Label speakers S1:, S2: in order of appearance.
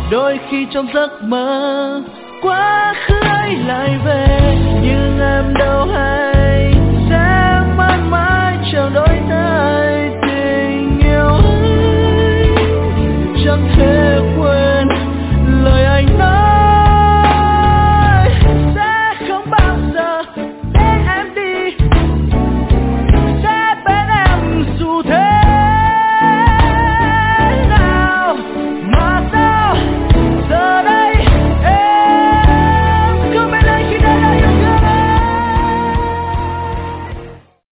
S1: đôi khi trong giấc mơ quá khứ ấy lại về nhưng em đâu hay.